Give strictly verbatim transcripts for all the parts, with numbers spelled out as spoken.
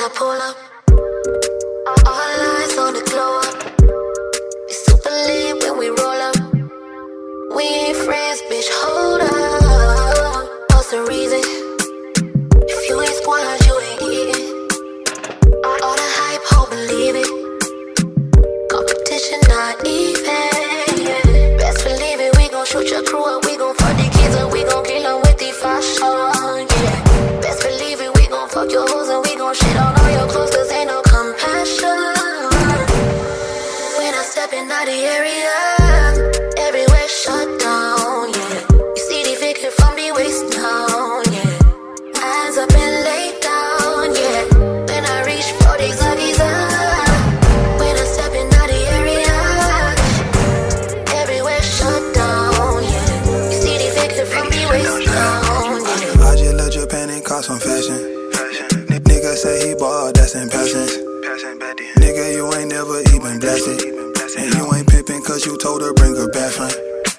pull up. All eyes on the glow up. We super lit when we roll up. We ain't friends, bitch, hold up. What's the reason? If you ain't squad, you ain't eating. All the hype, hope, believe it. Competition not even. Best believe it, we gon' shoot your crew up. We gon' fuck the kids up, we gon' kill them with the fashion, yeah. Best believe it, we gon' fuck your hoes and we gon' shit on all your clothes, cause ain't no compassion. When I step in out the area, everywhere shut down, yeah. You see the figure from the waist down, yeah. Hands up and lay down, yeah. When I reach for the zuggies up, when I step in out the area, everywhere shut down, yeah. You see the figure from the waist down, yeah. I just left Japan and caught some fashion. Nigga say he bought, that's in patience. Nigga, you ain't never even blasted. And you ain't pimpin' cause you told her bring her bad friend.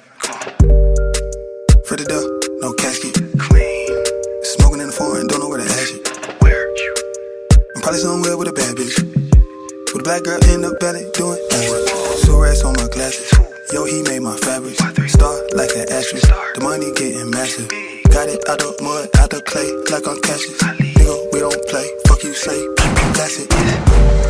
For the dough, no casket. Smoking in the foreign, don't know where to hash it. I'm probably somewhere with a bad bitch. With a black girl in the belly, doing acid. So rats on my glasses. Yo, he made my fabrics. Star like an asterisk. The money getting massive. Got it out the mud, out the clay, like on Cassius. Nigga, we don't play. Fuck you say, that's it.